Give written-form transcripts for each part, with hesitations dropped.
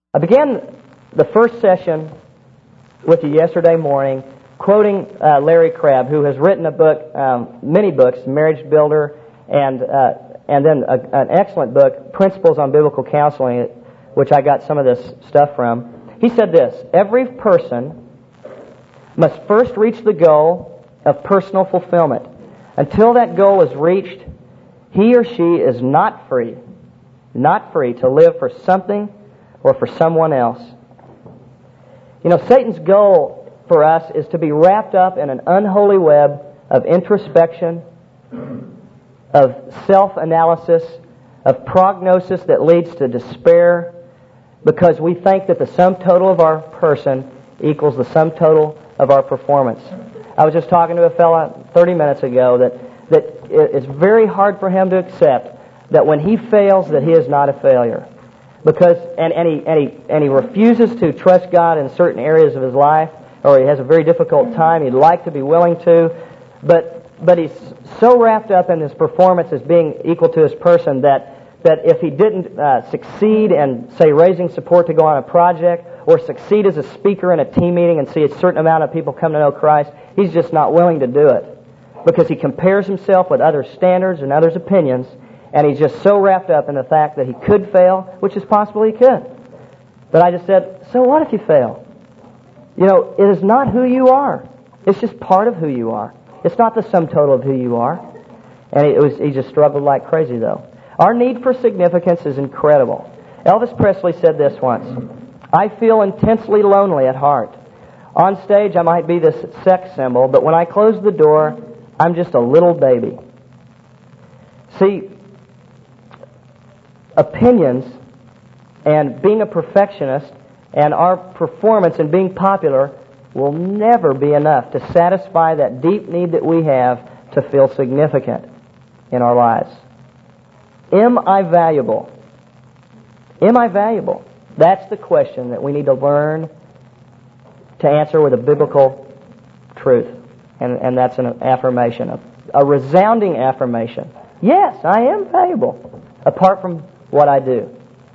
I began the first session with you yesterday morning quoting Larry Crabb, who has written a book, many books, Marriage Builder, and then an excellent book, Principles on Biblical Counseling, which I got some of this stuff from. He said this: every person must first reach the goal of personal fulfillment. Until that goal is reached, he or she is not free to live for something or for someone else. You know, Satan's goal for us is to be wrapped up in an unholy web of introspection, of self-analysis, of prognosis that leads to despair, because we think that the sum total of our person equals the sum total of our performance. I was just talking to a fella 30 minutes ago that it's very hard for him to accept that when he fails that he is not a failure. Because and he refuses to trust God in certain areas of his life, or he has a very difficult time. He'd like to be willing to, but he's so wrapped up in his performance as being equal to his person that if he didn't succeed in, say, raising support to go on a project, or succeed as a speaker in a team meeting and see a certain amount of people come to know Christ, he's just not willing to do it, because he compares himself with other standards and others' opinions. And he's just so wrapped up in the fact that he could fail, which is possible he could. But I just said, so what if you fail? You know, it is not who you are. It's just part of who you are. It's not the sum total of who you are. And he just struggled like crazy, though. Our need for significance is incredible. Elvis Presley said this once: I feel intensely lonely at heart. On stage, I might be this sex symbol, but when I close the door, I'm just a little baby. See, opinions and being a perfectionist and our performance and being popular will never be enough to satisfy that deep need that we have to feel significant in our lives. Am I valuable? Am I valuable? That's the question that we need to learn to answer with a biblical truth. And that's an affirmation, a resounding affirmation. Yes, I am valuable, apart from what I do.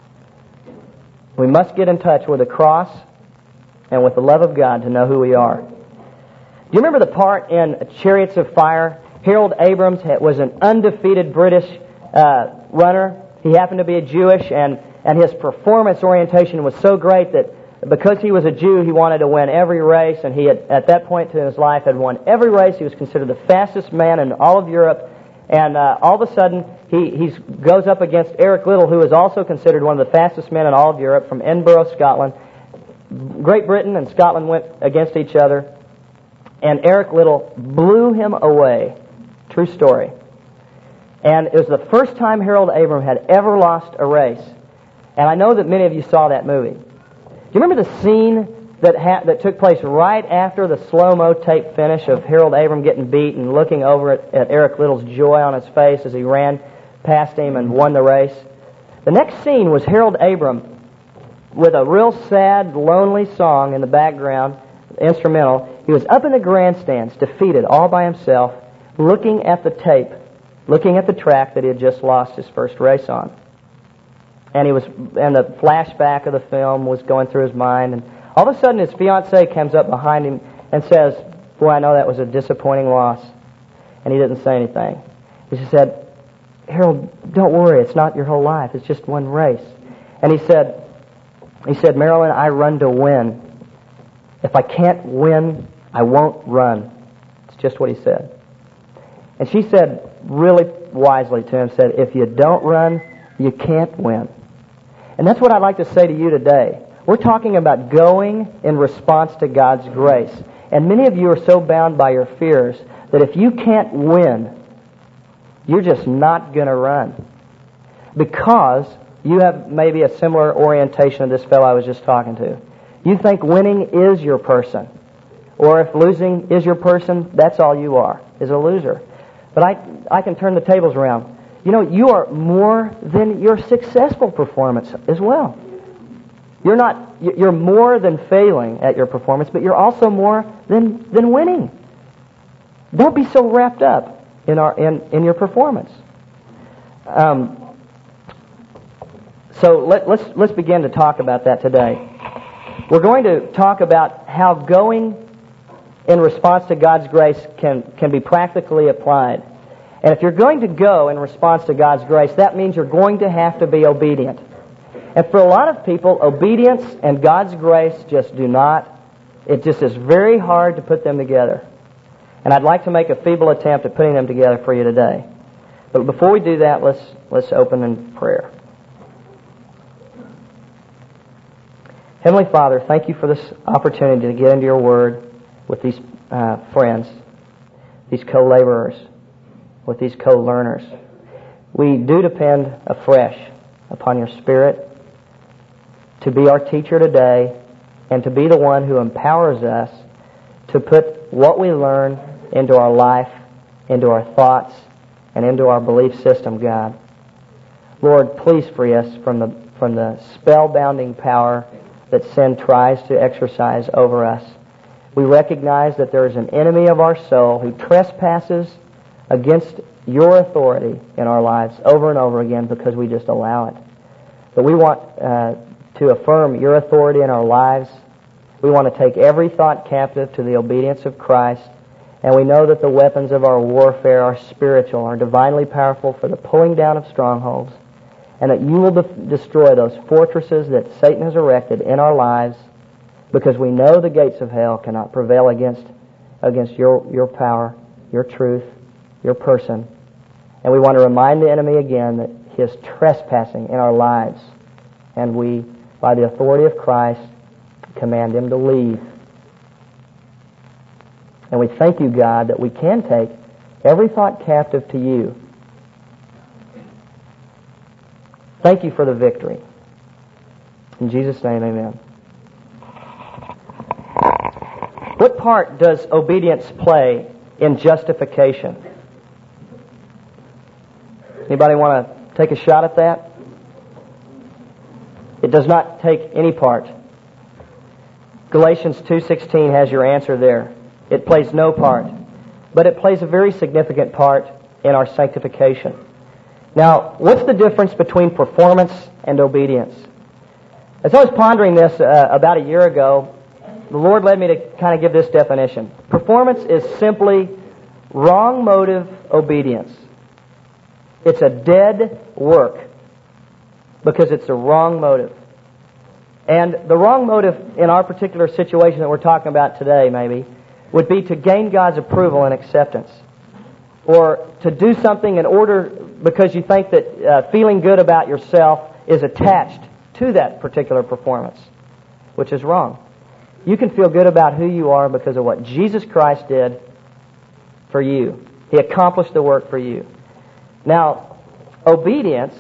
We must get in touch with the cross and with the love of God to know who we are. Do you remember the part in Chariots of Fire? Harold Abrams was an undefeated British runner. He happened to be a Jewish, and his performance orientation was so great that because he was a Jew, he wanted to win every race, and he had, at that point in his life, had won every race. He was considered the fastest man in all of Europe. And all of a sudden, he goes up against Eric Liddell, who is also considered one of the fastest men in all of Europe, from Edinburgh, Scotland. Great Britain and Scotland went against each other, and Eric Liddell blew him away. True story. And it was the first time Harold Abrams had ever lost a race. And I know that many of you saw that movie. Do you remember the scene that took place right after the slow-mo tape finish of Harold Abram getting beat and looking over at Eric Liddell's joy on his face as he ran past him and won the race? The next scene was Harold Abram with a real sad, lonely song in the background, instrumental. He was up in the grandstands, defeated all by himself, looking at the tape, looking at the track that he had just lost his first race on. And the flashback of the film was going through his mind, and all of a sudden his fiancée comes up behind him and says, boy, I know that was a disappointing loss. And he didn't say anything. He just said, Harold, don't worry, it's not your whole life, it's just one race. And he said, Marilyn, I run to win. If I can't win, I won't run. It's just what he said. And she said, really wisely to him, said, if you don't run, you can't win. And that's what I'd like to say to you today. We're talking about going in response to God's grace. And many of you are so bound by your fears that if you can't win, you're just not going to run. Because you have maybe a similar orientation of this fellow I was just talking to. You think winning is your person. Or if losing is your person, that's all you are, is a loser. But I can turn the tables around. You know, you are more than your successful performance as well. You're more than failing at your performance, but you're also more than winning. Don't be so wrapped up in your performance. So let's begin to talk about that today. We're going to talk about how going in response to God's grace can be practically applied. And if you're going to go in response to God's grace, that means you're going to have to be obedient. And for a lot of people, obedience and God's grace just do not. It just is very hard to put them together. And I'd like to make a feeble attempt at putting them together for you today. But before we do that, let's open in prayer. Heavenly Father, thank you for this opportunity to get into your Word with these friends, these co-laborers, with these co-learners. We do depend afresh upon your Spirit to be our teacher today and to be the one who empowers us to put what we learn into our life, into our thoughts, and into our belief system, God. Lord, please free us from the spellbinding power that sin tries to exercise over us. We recognize that there is an enemy of our soul who trespasses against your authority in our lives over and over again because we just allow it. But we want to affirm your authority in our lives. We want to take every thought captive to the obedience of Christ. And we know that the weapons of our warfare are spiritual, are divinely powerful for the pulling down of strongholds, and that you will destroy those fortresses that Satan has erected in our lives, because we know the gates of hell cannot prevail against your power, your truth, your person. And we want to remind the enemy again that he is trespassing in our lives, and we, by the authority of Christ, command him to leave. And we thank you, God, that we can take every thought captive to you. Thank you for the victory. In Jesus' name, amen. What part does obedience play in justification? Anybody want to take a shot at that? It does not take any part. Galatians 2:16 has your answer there. It plays no part. But it plays a very significant part in our sanctification. Now, what's the difference between performance and obedience? As I was pondering this about a year ago, the Lord led me to kind of give this definition. Performance is simply wrong motive obedience. It's a dead work because it's the wrong motive. And the wrong motive in our particular situation that we're talking about today, maybe, would be to gain God's approval and acceptance. Or to do something in order, because you think that feeling good about yourself is attached to that particular performance, which is wrong. You can feel good about who you are because of what Jesus Christ did for you. He accomplished the work for you. Now, obedience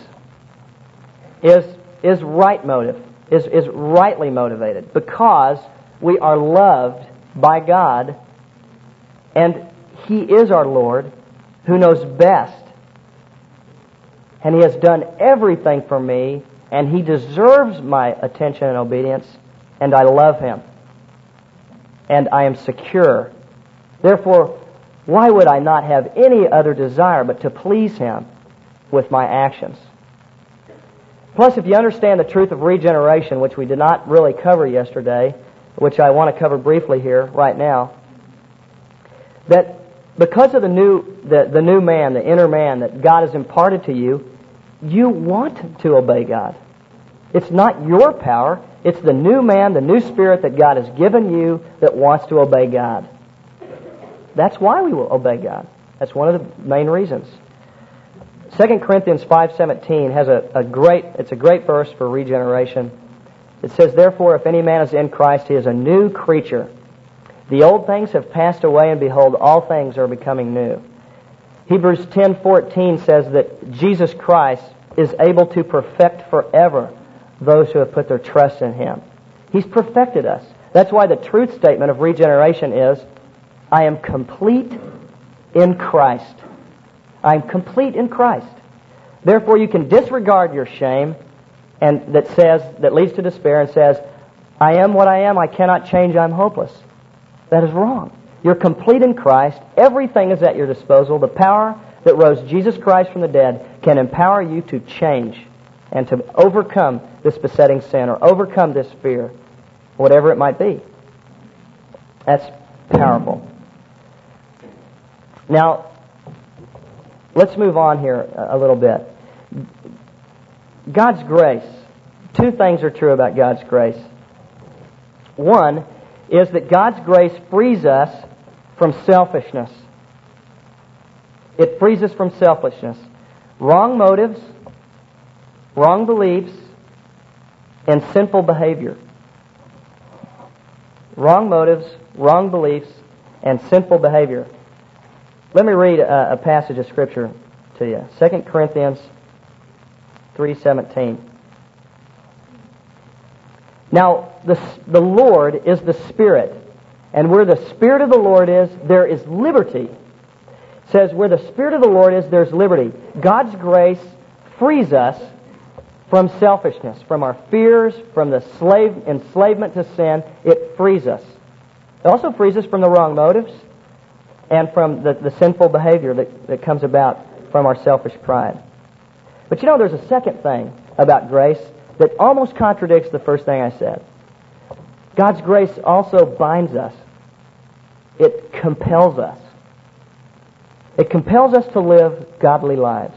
is right motive, is rightly motivated because we are loved by God, and He is our Lord who knows best, and He has done everything for me, and He deserves my attention and obedience, and I love Him, and I am secure. Therefore, why would I not have any other desire but to please Him with my actions? Plus, if you understand the truth of regeneration, which we did not really cover yesterday, which I want to cover briefly here right now, that because of the new man, the inner man that God has imparted to you, you want to obey God. It's not your power. It's the new man, the new spirit that God has given you that wants to obey God. That's why we will obey God. That's one of the main reasons. 2 Corinthians 5:17 has a great verse for regeneration. It says, "Therefore, if any man is in Christ, he is a new creature. The old things have passed away, and behold, all things are becoming new." Hebrews 10:14 says that Jesus Christ is able to perfect forever those who have put their trust in Him. He's perfected us. That's why the truth statement of regeneration is, I am complete in Christ. I am complete in Christ. Therefore, you can disregard your shame and that leads to despair and says, I am what I am, I cannot change, I'm hopeless. That is wrong. You're complete in Christ. Everything is at your disposal. The power that rose Jesus Christ from the dead can empower you to change and to overcome this besetting sin or overcome this fear, whatever it might be. That's powerful. Now, let's move on here a little bit. God's grace. Two things are true about God's grace. One is that God's grace frees us from selfishness. It frees us from selfishness. Wrong motives, wrong beliefs, and sinful behavior. Wrong motives, wrong beliefs, and sinful behavior. Let me read a passage of Scripture to you. 2 Corinthians 3:17. Now, the Lord is the Spirit, and where the Spirit of the Lord is, there is liberty. It says, where the Spirit of the Lord is, there's liberty. God's grace frees us from selfishness, from our fears, from the enslavement to sin. It frees us. It also frees us from the wrong motives and from the sinful behavior that comes about from our selfish pride. But you know, there's a second thing about grace that almost contradicts the first thing I said. God's grace also binds us. It compels us. It compels us to live godly lives.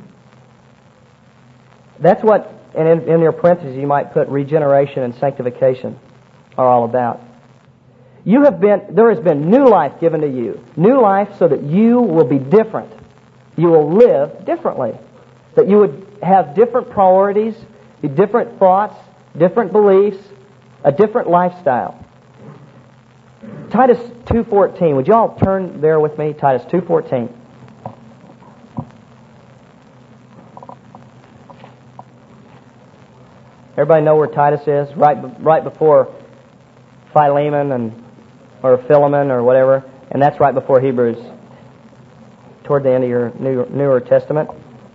That's what, and in your parentheses you might put regeneration and sanctification are all about. There has been new life given to you. New life so that you will be different. You will live differently. That you would have different priorities, different thoughts, different beliefs, a different lifestyle. Titus 2:14. Would you all turn there with me? Titus 2:14. Everybody know where Titus is? Right before Philemon or Philemon or whatever, and that's right before Hebrews, toward the end of your Newer Testament.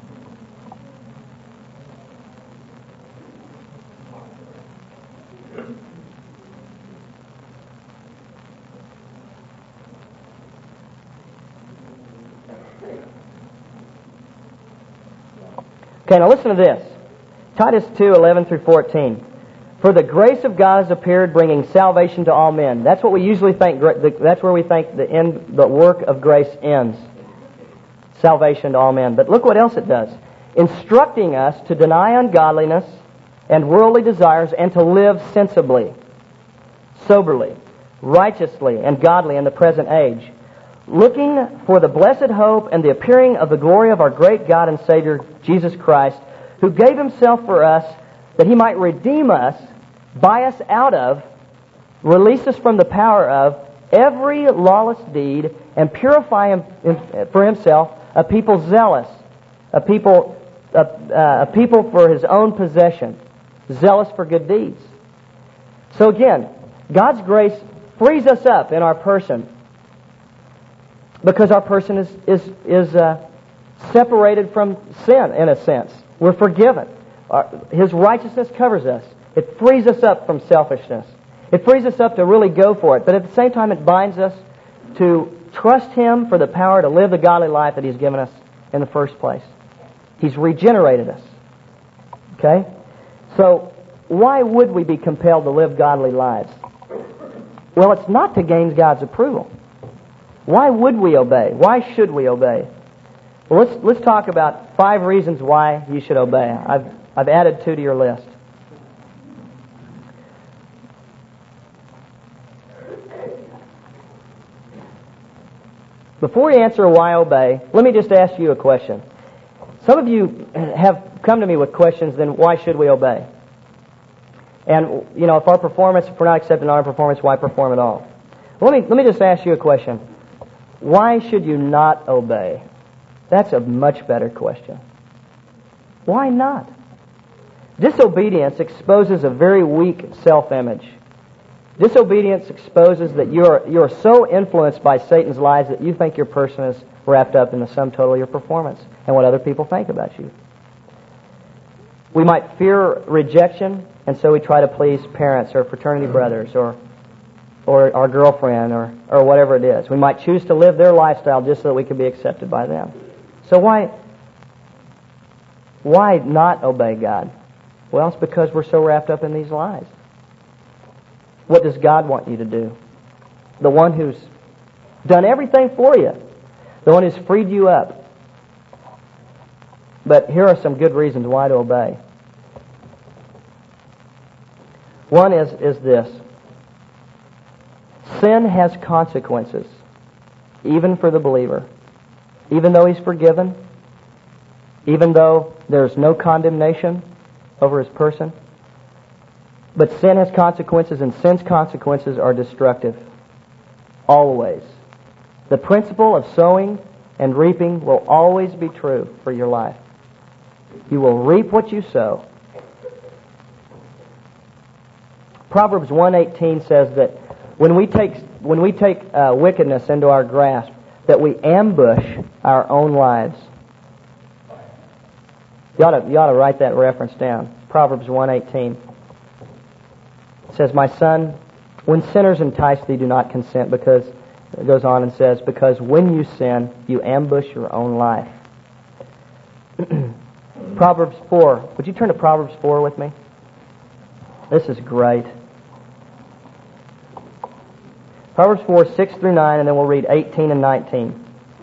Okay, now listen to this. Titus 2:11 through 14. For the grace of God has appeared, bringing salvation to all men. That's what we usually think. That's where we think the work of grace ends. Salvation to all men. But look what else it does. Instructing us to deny ungodliness and worldly desires and to live sensibly, soberly, righteously, and godly in the present age, looking for the blessed hope and the appearing of the glory of our great God and Savior, Jesus Christ, who gave Himself for us that He might redeem us, buy us out of, release us from the power of every lawless deed, and purify for Himself a people zealous, a people for His own possession, zealous for good deeds. So again, God's grace frees us up in our person because our person is separated from sin in a sense. We're forgiven. His righteousness covers us. It frees us up from selfishness. It frees us up to really go for it. But at the same time, it binds us to trust Him for the power to live the godly life that He's given us in the first place. He's regenerated us. Okay? So, why would we be compelled to live godly lives? Well, it's not to gain God's approval. Why would we obey? Why should we obey? Well, let's talk about 5 reasons why you should obey. I've added 2 to your list. Before we answer why obey, let me just ask you a question. Some of you have come to me with questions, then why should we obey? And, you know, if we're not accepting our performance, why perform at all? Let me just ask you a question. Why should you not obey? That's a much better question. Why not? Disobedience exposes a very weak self-image. Disobedience exposes that you're so influenced by Satan's lies that you think your person is wrapped up in the sum total of your performance and what other people think about you. We might fear rejection, and so we try to please parents or fraternity brothers or our girlfriend or whatever it is. We might choose to live their lifestyle just so that we can be accepted by them. So why Why not obey God? Well, it's because we're so wrapped up in these lies. What does God want you to do? The one who's done everything for you. The one who's freed you up. But here are some good reasons why to obey. One is this. Sin has consequences, even for the believer. Even though he's forgiven, even though there's no condemnation over his person. But sin has consequences, and sin's consequences are destructive. Always. The principle of sowing and reaping will always be true for your life. You will reap what you sow. Proverbs 1:18 says that when we take wickedness into our grasp, that we ambush our own lives. You ought to write that reference down. Proverbs 1:18. It says, "My son, when sinners entice thee, do not consent," because it goes on and says, "because when you sin, you ambush your own life." Proverbs 4. Would you turn to Proverbs 4 with me? This is great. Proverbs 4, 6 through 9, and then we'll read 18 and 19.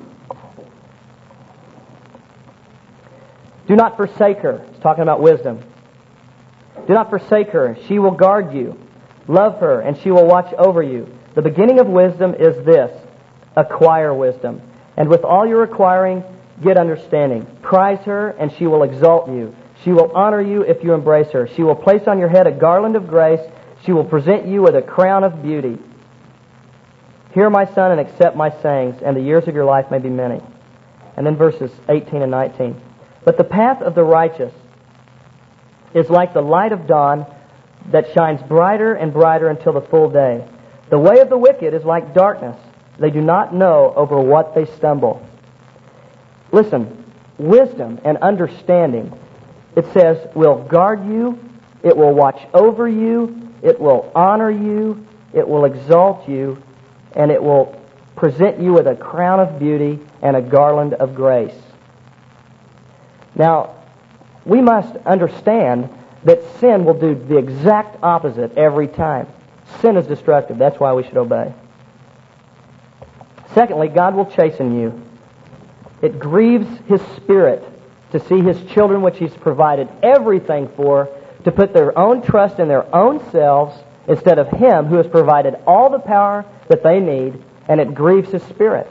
"Do not forsake her." It's talking about wisdom. "Do not forsake her. She will guard you. Love her, and she will watch over you. The beginning of wisdom is this: acquire wisdom. And with all your acquiring, get understanding. Prize her, and she will exalt you. She will honor you if you embrace her. She will place on your head a garland of grace. She will present you with a crown of beauty. Hear, my son, and accept my sayings, and the years of your life may be many." And then verses 18 and 19. "But the path of the righteous is like the light of dawn that shines brighter and brighter until the full day. The way of the wicked is like darkness. They do not know over what they stumble." Listen, wisdom and understanding, it says, will guard you, it will watch over you, it will honor you, it will exalt you, and it will present you with a crown of beauty and a garland of grace. Now, we must understand that sin will do the exact opposite every time. Sin is destructive. That's why we should obey. Secondly, God will chasten you. It grieves His Spirit to see His children, which He's provided everything for, to put their own trust in their own selves instead of Him who has provided all the power that they need, and it grieves His Spirit.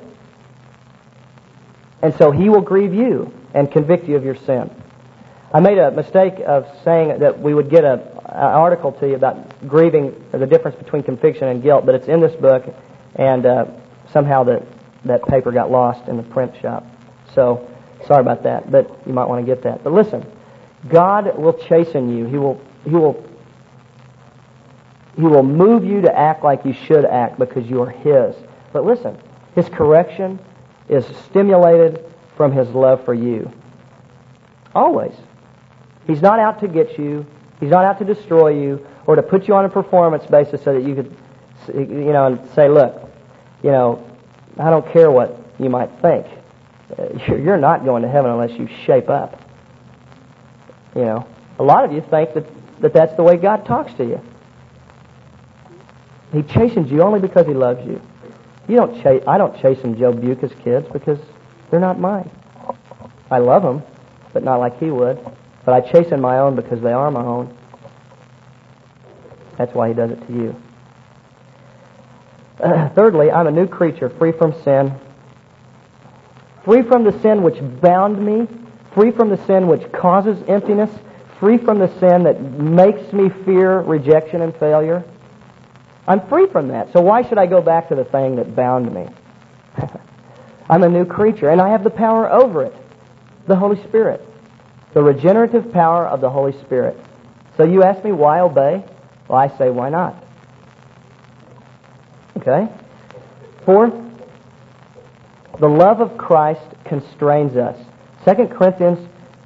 And so He will grieve you and convict you of your sin. I made a mistake of saying that we would get an article to you about grieving, or the difference between conviction and guilt, but it's in this book, and somehow that paper got lost in the print shop. So, sorry about that, but you might want to get that. But listen, God will chasten you. He will move you to act like you should act because you are His. But listen, His correction is stimulated from His love for you. Always. He's not out to get you. He's not out to destroy you or to put you on a performance basis so that you could, and say, look, I don't care what you might think. You're not going to heaven unless you shape up. A lot of you think that that's the way God talks to you. He chastens you only because He loves you. I don't chasten Joe Buca's kids because they're not mine. I love them, but not like he would. But I chasten my own because they are my own. That's why He does it to you. Thirdly, I'm a new creature, free from sin. Free from the sin which bound me. Free from the sin which causes emptiness. Free from the sin that makes me fear rejection and failure. I'm free from that. So why should I go back to the thing that bound me? I'm a new creature, and I have the power over it. The Holy Spirit. The regenerative power of the Holy Spirit. So you ask me, why obey? Well, I say, why not? Okay? Fourth, the love of Christ constrains us. 2 Corinthians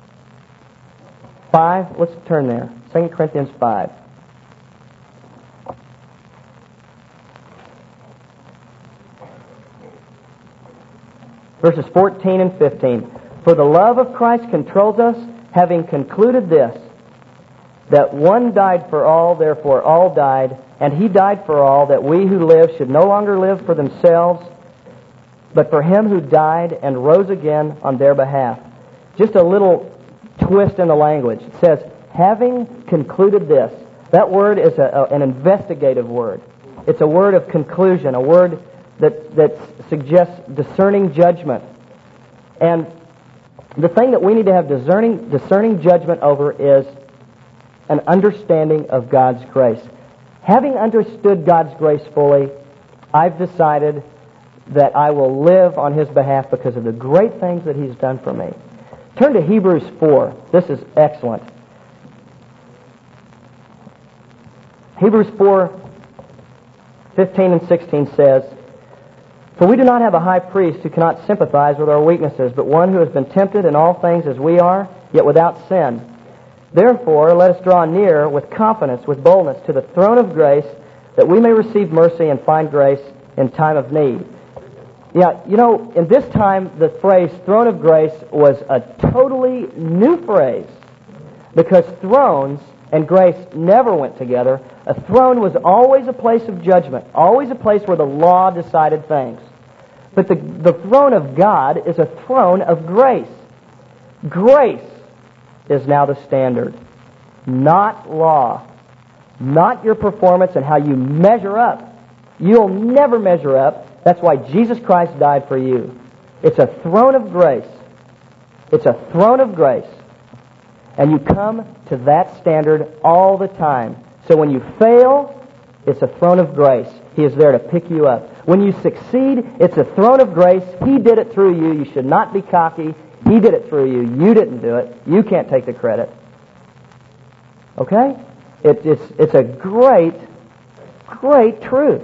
5, let's turn there. 2 Corinthians 5. Verses 14 and 15. For the love of Christ controls us, having concluded this, that one died for all, therefore all died, and he died for all, that we who live should no longer live for themselves, but for him who died and rose again on their behalf. Just a little twist in the language. It says, having concluded this. That word is an investigative word. It's a word of conclusion, a word that suggests discerning judgment. And the thing that we need to have discerning judgment over is an understanding of God's grace. Having understood God's grace fully, I've decided that I will live on His behalf because of the great things that He's done for me. Turn to Hebrews 4. This is excellent. Hebrews 4:15 and 16 says, "For we do not have a high priest who cannot sympathize with our weaknesses, but one who has been tempted in all things as we are, yet without sin. Therefore, let us draw near with confidence, with boldness, to the throne of grace, that we may receive mercy and find grace in time of need." Yeah, you know, in this time, the phrase throne of grace was a totally new phrase, because thrones and grace never went together. A throne was always a place of judgment, always a place where the law decided things. But the throne of God is a throne of grace. Grace is now the standard, not law, not your performance and how you measure up. You'll never measure up. That's why Jesus Christ died for you. It's a throne of grace. It's a throne of grace. And you come to that standard all the time. So when you fail, it's a throne of grace. He is there to pick you up. When you succeed, it's a throne of grace. He did it through you. You should not be cocky. He did it through you. You didn't do it. You can't take the credit. Okay? It's a great, great truth.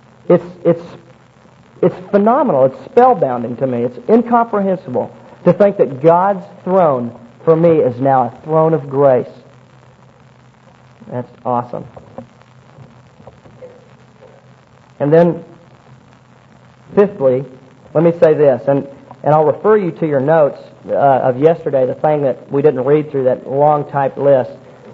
It's phenomenal. It's spellbounding to me. It's incomprehensible to think that God's throne for me is now a throne of grace. That's awesome. And then, fifthly, let me say this, and I'll refer you to your notes of yesterday, the thing that we didn't read through, that long typed list.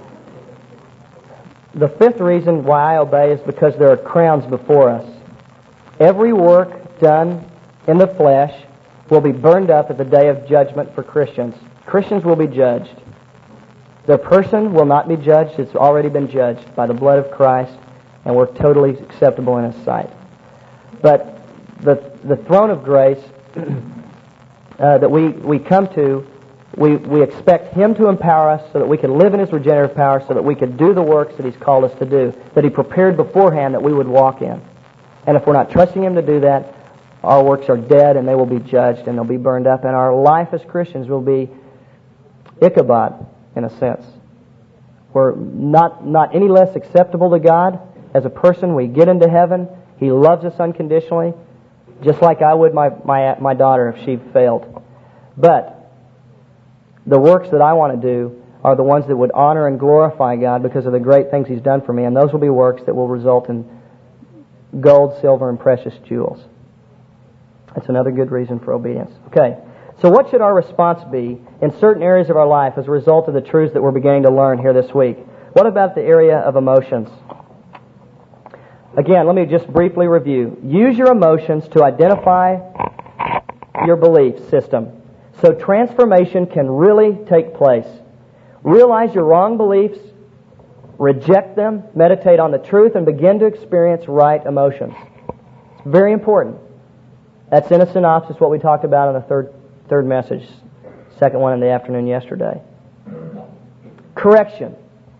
The fifth reason why I obey is because there are crowns before us. Every work done in the flesh will be burned up at the day of judgment for Christians. Christians will be judged. Their person will not be judged. It's already been judged by the blood of Christ, and we're totally acceptable in His sight. But the throne of grace that we come to, we expect Him to empower us so that we can live in His regenerative power, so that we can do the works that He's called us to do, that He prepared beforehand that we would walk in. And if we're not trusting Him to do that, our works are dead and they will be judged and they'll be burned up, and our life as Christians will be Ichabod, in a sense. We're not any less acceptable to God as a person. We get into heaven. He loves us unconditionally, just like I would my daughter if she failed. But the works that I want to do are the ones that would honor and glorify God because of the great things He's done for me, and those will be works that will result in gold, silver, and precious jewels. That's another good reason for obedience. Okay, so what should our response be in certain areas of our life as a result of the truths that we're beginning to learn here this week? What about the area of emotions? Again, let me just briefly review. Use your emotions to identify your belief system, so transformation can really take place. Realize your wrong beliefs, reject them, meditate on the truth, and begin to experience right emotions. It's very important. That's in a synopsis what we talked about in the third message, second one in the afternoon yesterday. Correction.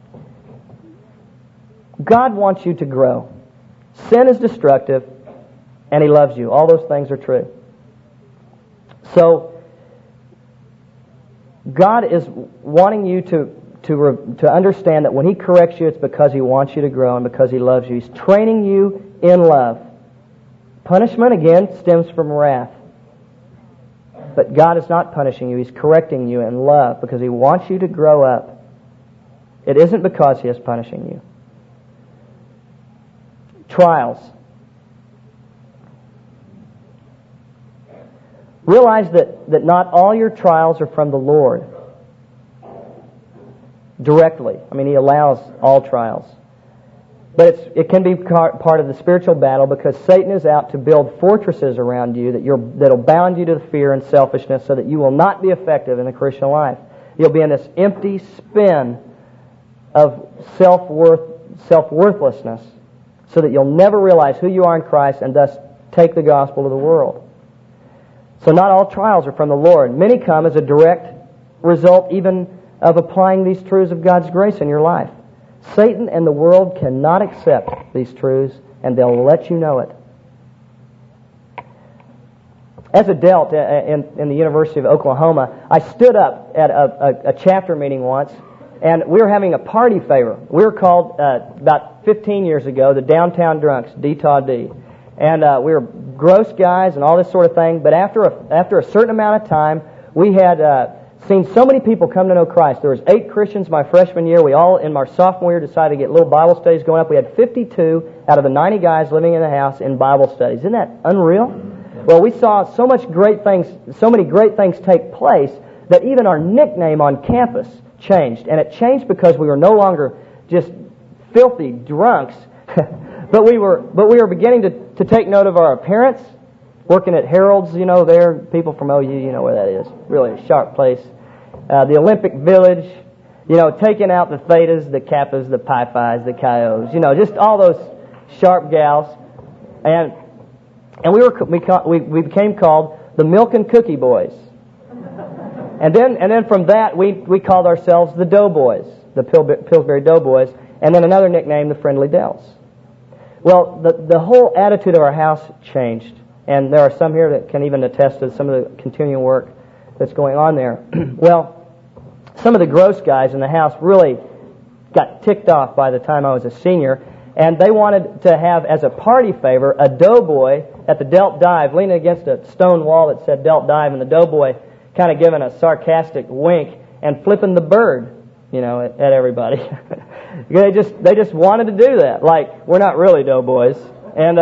God wants you to grow. Sin is destructive, and He loves you. All those things are true. So, God is wanting you to understand that when He corrects you, it's because He wants you to grow and because He loves you. He's training you in love. Punishment, again, stems from wrath. But God is not punishing you. He's correcting you in love because He wants you to grow up. It isn't because He is punishing you. Trials. Realize that not all your trials are from the Lord. directly. I mean, He allows all trials. But it can be part of the spiritual battle because Satan is out to build fortresses around you that'll bound you to fear and selfishness so that you will not be effective in the Christian life. You'll be in this empty spin of self-worthlessness so that you'll never realize who you are in Christ and thus take the gospel to the world. So not all trials are from the Lord. Many come as a direct result even of applying these truths of God's grace in your life. Satan and the world cannot accept these truths, and they'll let you know it. As a Delt in the University of Oklahoma, I stood up at a chapter meeting once, and we were having a party favor. We were called, about 15 years ago, the Downtown Drunks, D-Ta-D. And we were gross guys and all this sort of thing, but after a certain amount of time, we had seen so many people come to know Christ. There was 8 Christians my freshman year. We all, in our sophomore year, decided to get little Bible studies going up. We had 52 out of the 90 guys living in the house in Bible studies. Isn't that unreal? Well, we saw so many great things take place that even our nickname on campus changed. And it changed because we were no longer just filthy drunks, but we were beginning to take note of our appearance. Working at Harold's, there, people from OU, you know where that is. Really a sharp place. The Olympic Village, taking out the Thetas, the Kappas, the Pi Phis, the Chi Os, just all those sharp gals. And we became called the Milk and Cookie Boys. And then from that, we called ourselves the Doughboys, the Pillsbury Doughboys, and then another nickname, the Friendly Delts. Well, the whole attitude of our house changed. And there are some here that can even attest to some of the continuing work that's going on there. Well, some of the gross guys in the house really got ticked off by the time I was a senior, and they wanted to have, as a party favor, a doughboy at the Delt Dive, leaning against a stone wall that said Delt Dive, and the doughboy kind of giving a sarcastic wink and flipping the bird, at everybody. They just wanted to do that. Like, we're not really doughboys. And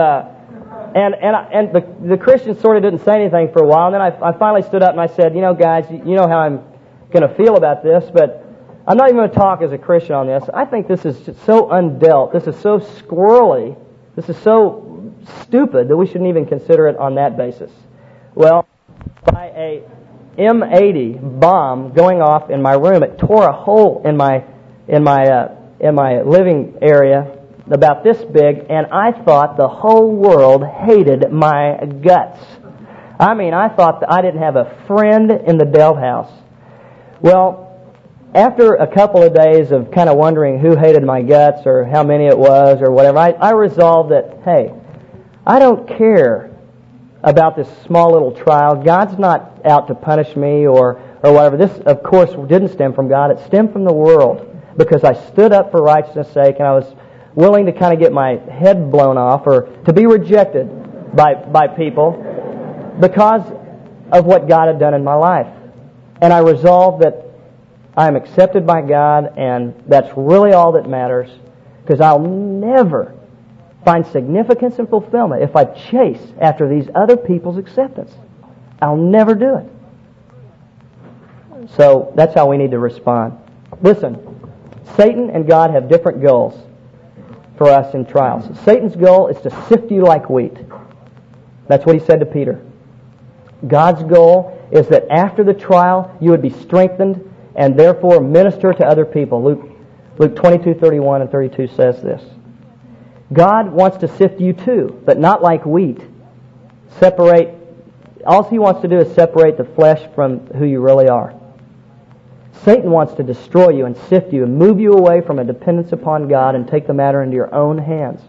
the Christians sort of didn't say anything for a while, and then I finally stood up and I said, guys, you know how I'm going to feel about this, but I'm not even going to talk as a Christian on this. I think this is just so undelt. This is so squirrely. This is so stupid that we shouldn't even consider it on that basis. Well, by a M80 bomb going off in my room, it tore a hole in my living area about this big, and I thought the whole world hated my guts. I mean, I thought that I didn't have a friend in the Delt house. Well, after a couple of days of kind of wondering who hated my guts or how many it was or whatever, I resolved that, hey, I don't care about this small little trial. God's not out to punish me or whatever. This, of course, didn't stem from God. It stemmed from the world because I stood up for righteousness' sake, and I was willing to kind of get my head blown off or to be rejected by people because of what God had done in my life. And I resolved that I'm accepted by God, and that's really all that matters, because I'll never find significance and fulfillment if I chase after these other people's acceptance. I'll never do it. So that's how we need to respond. Listen, Satan and God have different goals for us in trials. Satan's goal is to sift you like wheat. That's what he said to Peter. God's goal is that after the trial you would be strengthened and therefore minister to other people. Luke 22:31 and 32 says this. God wants to sift you too, but not like wheat. All he wants to do is separate the flesh from who you really are. Satan wants to destroy you and sift you and move you away from a dependence upon God and take the matter into your own hands.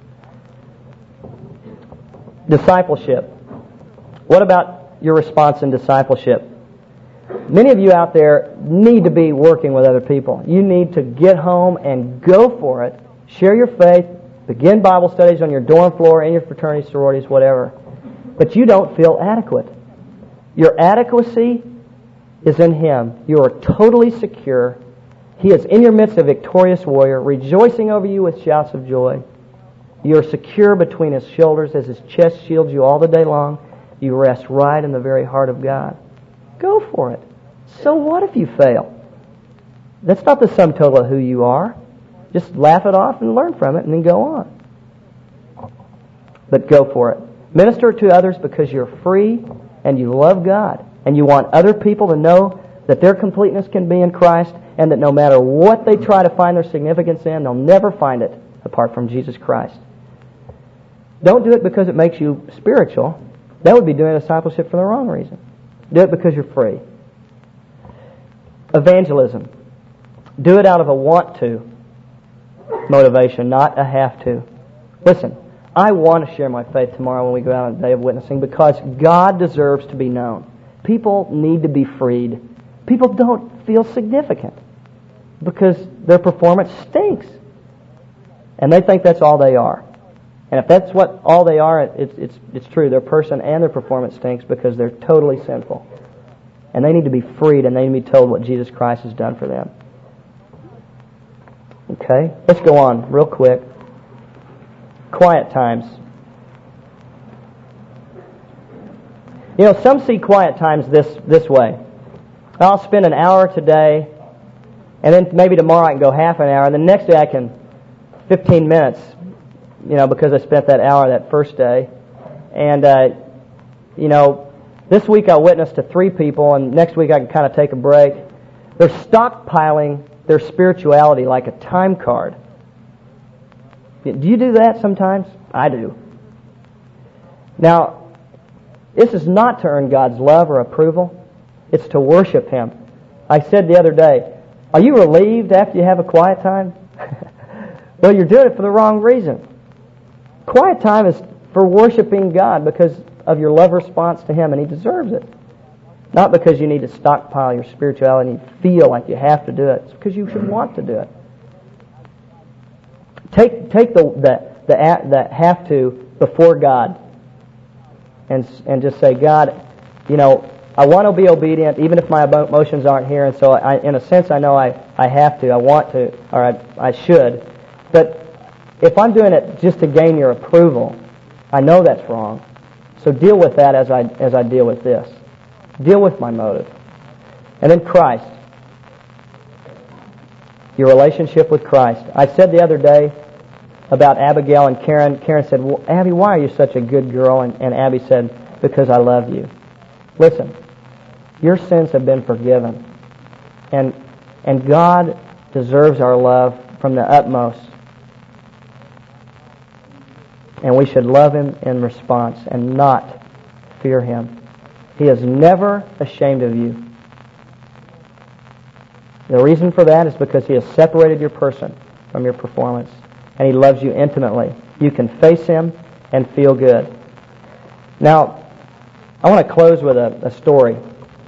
Discipleship. What about your response in discipleship? Many of you out there need to be working with other people. You need to get home and go for it. Share your faith. Begin Bible studies on your dorm floor, in your fraternity, sororities, whatever. But you don't feel adequate. Your adequacy is in Him. You are totally secure. He is in your midst a victorious warrior, rejoicing over you with shouts of joy. You are secure between His shoulders as His chest shields you all the day long. You rest right in the very heart of God. Go for it. So what if you fail? That's not the sum total of who you are. Just laugh it off and learn from it and then go on. But go for it. Minister to others because you're free and you love God. And you want other people to know that their completeness can be in Christ, and that no matter what they try to find their significance in, they'll never find it apart from Jesus Christ. Don't do it because it makes you spiritual. That would be doing discipleship for the wrong reason. Do it because you're free. Evangelism. Do it out of a want to motivation, not a have to. Listen, I want to share my faith tomorrow when we go out on the day of witnessing because God deserves to be known. People need to be freed. People don't feel significant because their performance stinks. And they think that's all they are. And if that's what all they are, it's true. Their person and their performance stinks because they're totally sinful. And they need to be freed and they need to be told what Jesus Christ has done for them. Okay? Let's go on real quick. Quiet times. You know, some see quiet times this way. I'll spend an hour today, and then maybe tomorrow I can go half an hour, and the next day I can 15 minutes, because I spent that hour that first day. And, this week I witnessed to 3 people, and next week I can kind of take a break. They're stockpiling their spirituality like a time card. Do you do that sometimes? I do. Now, this is not to earn God's love or approval. It's to worship Him. I said the other day, are you relieved after you have a quiet time? Well, you're doing it for the wrong reason. Quiet time is for worshiping God because of your love response to Him, and He deserves it. Not because you need to stockpile your spirituality and you feel like you have to do it. It's because you should want to do it. Take the have to before God and just say, God, I want to be obedient even if my emotions aren't here, and so in a sense I know I have to, I want to, or I should. But if I'm doing it just to gain your approval, I know that's wrong. So deal with that as I deal with this. Deal with my motive. And then Christ. Your relationship with Christ. I said the other day about Abigail and Karen. Karen said, well, Abby, why are you such a good girl? And Abby said, because I love you. Listen, your sins have been forgiven. And God deserves our love from the utmost. And we should love Him in response and not fear Him. He is never ashamed of you. The reason for that is because He has separated your person from your performance. And He loves you intimately. You can face Him and feel good. Now, I want to close with a story.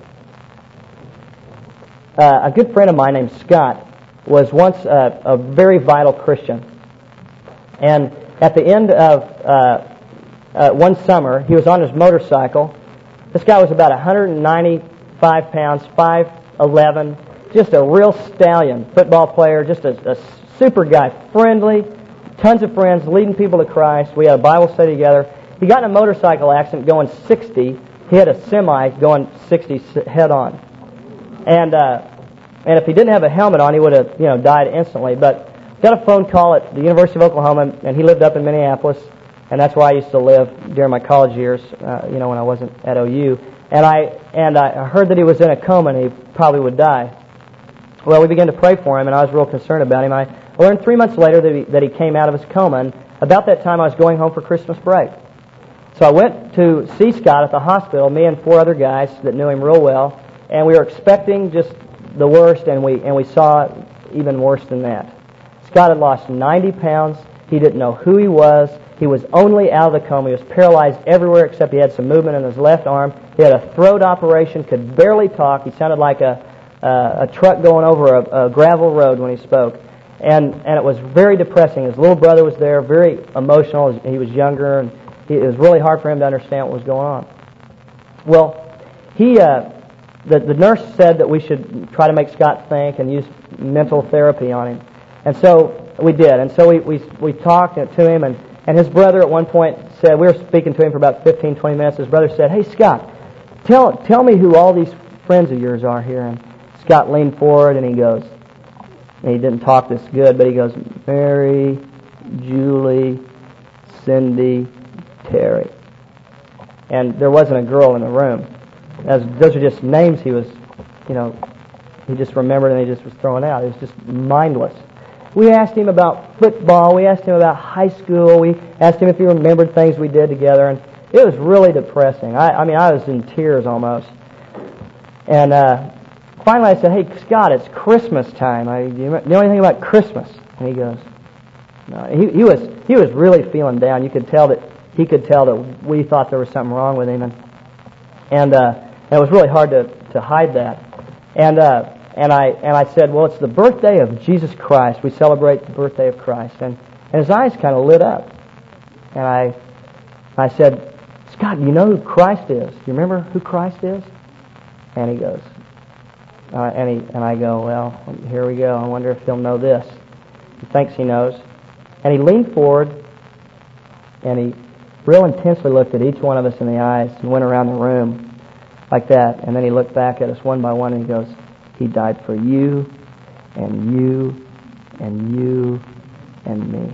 A good friend of mine named Scott was once a very vital Christian. And at the end of one summer, he was on his motorcycle. This guy was about 195 pounds, 5'11", just a real stallion, football player, just a super guy, friendly, tons of friends, leading people to Christ. We had a Bible study together. He got in a motorcycle accident going 60. He had a semi going 60 head on. And if he didn't have a helmet on, he would have died instantly. But got a phone call at the University of Oklahoma, and he lived up in Minneapolis, and that's where I used to live during my college years, when I wasn't at OU. And I heard that he was in a coma and he probably would die. Well, we began to pray for him, and I was real concerned about him. I learned 3 months later that he came out of his coma, and about that time I was going home for Christmas break. So I went to see Scott at the hospital, me and 4 other guys that knew him real well, and we were expecting just the worst, and we saw even worse than that. Scott had lost 90 pounds. He didn't know who he was. He was only out of the coma. He was paralyzed everywhere except he had some movement in his left arm. He had a throat operation, could barely talk. He sounded like a truck going over a gravel road when he spoke. And it was very depressing. His little brother was there, very emotional. He was younger, and it was really hard for him to understand what was going on. Well, the nurse said that we should try to make Scott think and use mental therapy on him. And so we did. And so we talked to him, and his brother at one point said, we were speaking to him for about 15, 20 minutes. His brother said, hey, Scott, tell me who all these friends of yours are here. And Scott leaned forward and he goes, And he didn't talk this good, but he goes, Mary, Julie, Cindy, Terry. And there wasn't a girl in the room. Those are just names he was, he just remembered and he just was throwing out. It was just mindless. We asked him about football. We asked him about high school. We asked him if he remembered things we did together. And it was really depressing. I was in tears almost. And finally I said, hey, Scott, it's Christmas time. Do you know anything about Christmas? And he goes, no. He was really feeling down. You could tell that he could tell that we thought there was something wrong with him. And it was really hard to hide that. And I said, well, it's the birthday of Jesus Christ. We celebrate the birthday of Christ. And his eyes kind of lit up. And I said, Scott, do you know who Christ is? Do you remember who Christ is? And he goes, and I go, well, here we go. I wonder if he'll know this. He thinks he knows. And he leaned forward, and he real intensely looked at each one of us in the eyes and went around the room like that. And then he looked back at us one by one, and he goes, he died for you, and you, and you, and me.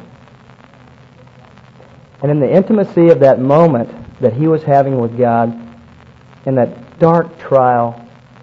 And in the intimacy of that moment that he was having with God, in that dark trial,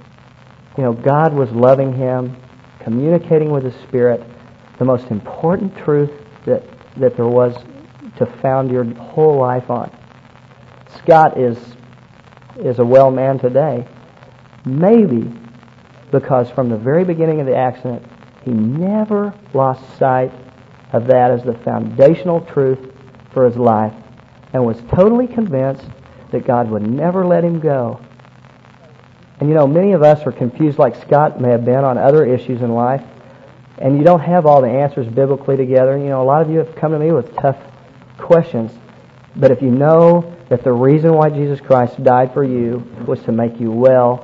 God was loving him, communicating with his Spirit, the most important truth that there was to found your whole life on. Scott is a well man today, maybe because from the very beginning of the accident, he never lost sight of that as the foundational truth for his life, and was totally convinced that God would never let him go. And many of us are confused like Scott may have been on other issues in life, and you don't have all the answers biblically together. A lot of you have come to me with tough questions, but if you know that the reason why Jesus Christ died for you was to make you well,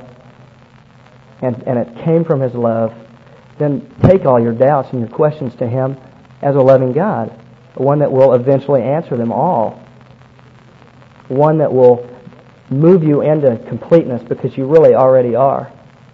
and it came from his love, then take all your doubts and your questions to him as a loving God, one that will eventually answer them all, one that will move you into completeness because you really already are.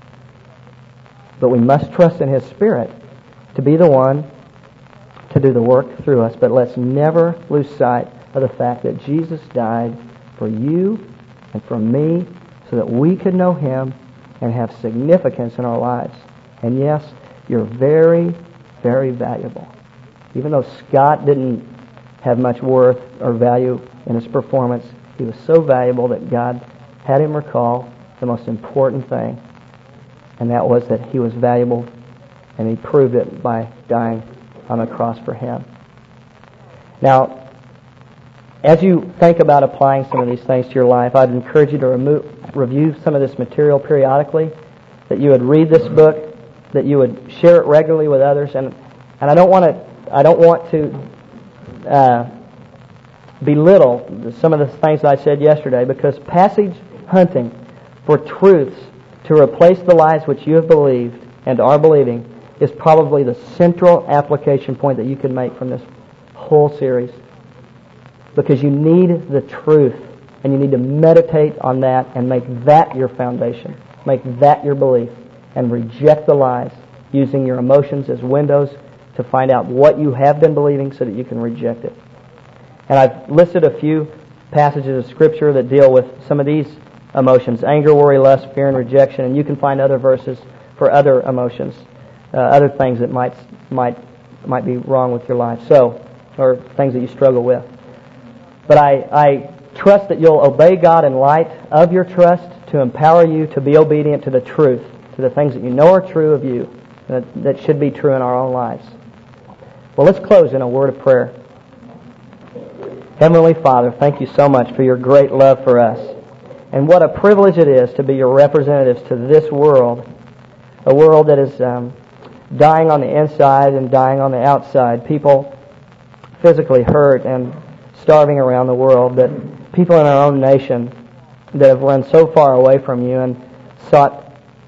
But we must trust in his Spirit to be the one to do the work through us. But let's never lose sight of the fact that Jesus died for you and for me so that we could know him and have significance in our lives. And yes, you're very, very valuable. Even though Scott didn't have much worth or value in his performance, he was so valuable that God had him recall the most important thing, and that was that he was valuable, and he proved it by dying on the cross for him. Now, as you think about applying some of these things to your life, I'd encourage you to review some of this material periodically, that you would read this book, that you would share it regularly with others, and I don't want to belittle some of the things that I said yesterday, because passage hunting for truths to replace the lies which you have believed and are believing is probably the central application point that you can make from this whole series. Because you need the truth, and you need to meditate on that and make that your foundation, make that your belief, and reject the lies, using your emotions as windows to find out what you have been believing so that you can reject it. And I've listed a few passages of Scripture that deal with some of these emotions: anger, worry, lust, fear, and rejection. And you can find other verses for other emotions, other things that might be wrong with your life, or things that you struggle with. But I trust that you'll obey God in light of your trust to empower you to be obedient to the truth, to the things that you know are true of you, that should be true in our own lives. Well, let's close in a word of prayer. Heavenly Father, thank you so much for your great love for us. And what a privilege it is to be your representatives to this world, a world that is dying on the inside and dying on the outside. People physically hurt and starving around the world, that people in our own nation that have run so far away from you and sought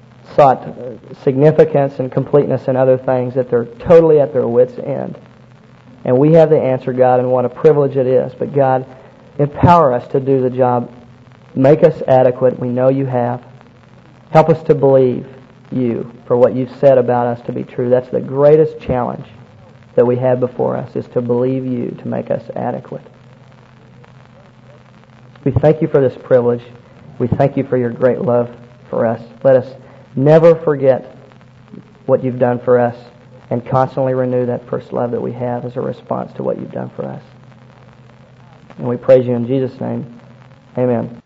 significance and completeness in other things, that they're totally at their wits' end. And we have the answer, God, and what a privilege it is. But God, empower us to do the job. Make us adequate. We know you have. Help us to believe you for what you've said about us to be true. That's the greatest challenge that we have before us, is to believe you to make us adequate. We thank you for this privilege. We thank you for your great love for us. Let us never forget what you've done for us and constantly renew that first love that we have as a response to what you've done for us. And we praise you in Jesus' name. Amen.